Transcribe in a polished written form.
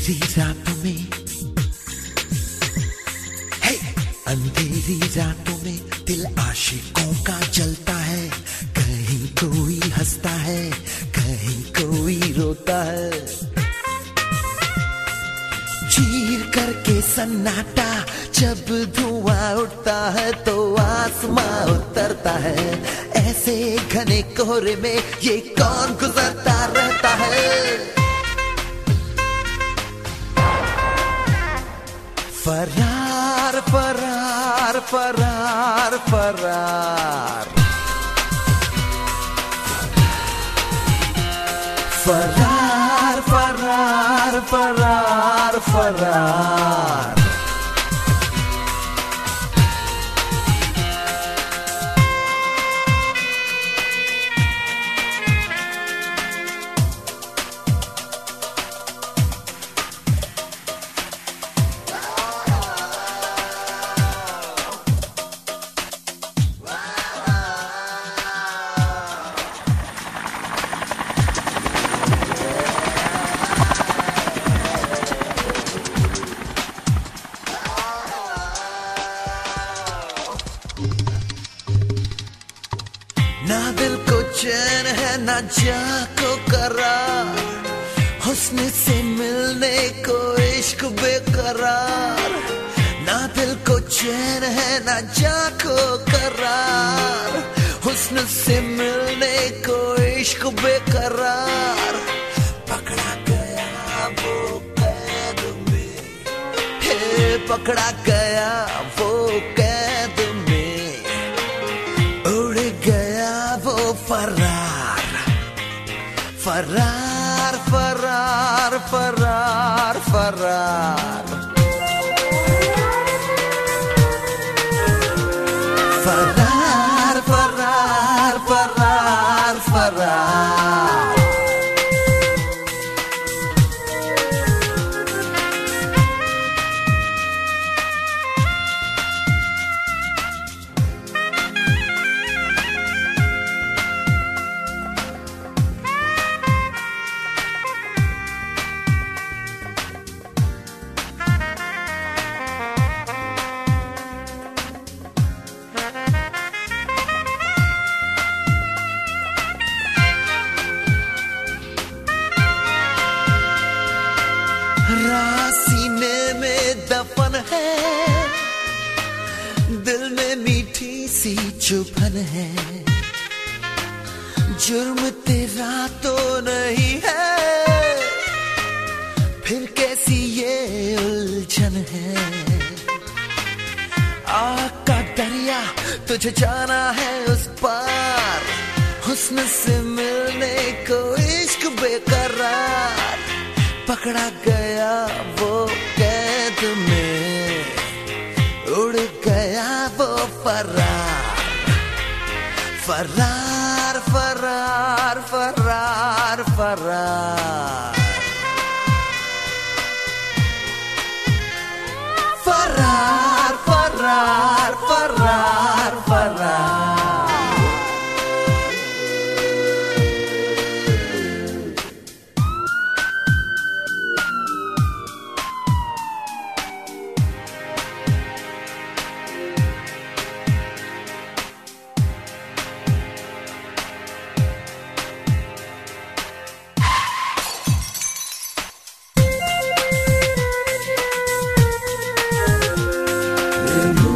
अंधेरी रातों में, हे अंधेरी रातों में दिल आशिकों का जलता है। कहीं कोई हंसता है, कहीं कोई रोता है। चीर करके सन्नाटा जब धुआं उठता है तो आसमां उतरता है। ऐसे घने कोहरे में ये कौन गुजरता रहता है। फरार फरार फरार फरार, फरार फरार फरार फरार। ना दिल को चैन है ना जान को करार, हुस्न से मिलने को इश्क बेकरार। ना दिल को चैन है ना जान को करार, हुस्न से मिलने को इश्क बेकरार। पकड़ा गया वो कैद में, हे पकड़ा गया वो कैद में, उड़ गया वो फरार फरार फरार फरार फरार। फरार फरार फरार फरार। सीने में दफन है, दिल में मीठी सी चुभन है। जुर्म तेरा तो नहीं है, फिर कैसी ये उलझन है। आग का दरिया तुझे जाना है उस पार, हुस्न से मिलने को इश्क बेकरार। पकड़ा गया वो कैद में, उड़ गया वो फरार फरार फरार फरार फरार। फरार फरार फरार फरार। Then